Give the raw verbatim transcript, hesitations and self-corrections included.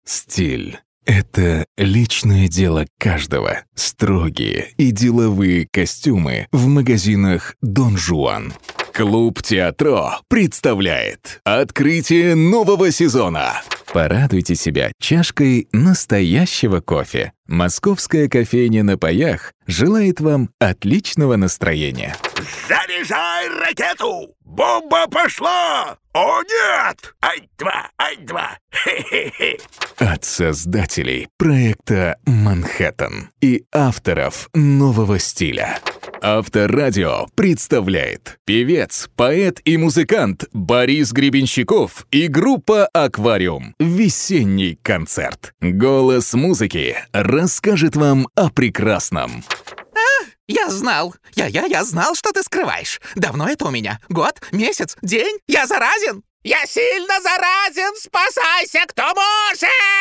Стиль — это личное дело каждого. Строгие и деловые костюмы в магазинах «Дон Жуан». Клуб «Театро» представляет открытие нового сезона. Порадуйте себя чашкой настоящего кофе. Московская кофейня на паях желает вам отличного настроения. Заряжай ракету! Бомба пошла! О, нет! Ай-два, ай-два! Хе-хе-хе! От создателей проекта «Манхэттен» и авторов нового стиля. Авторадио представляет певец, поэт и музыкант Борис Гребенщиков и группа «Аквариум». Весенний концерт. Голос музыки расскажет вам о прекрасном. Я знал, я-я-я знал, что ты скрываешь. Давно это у меня? Год? Месяц? День? Я заразен? Я сильно заразен! Спасайся, кто может!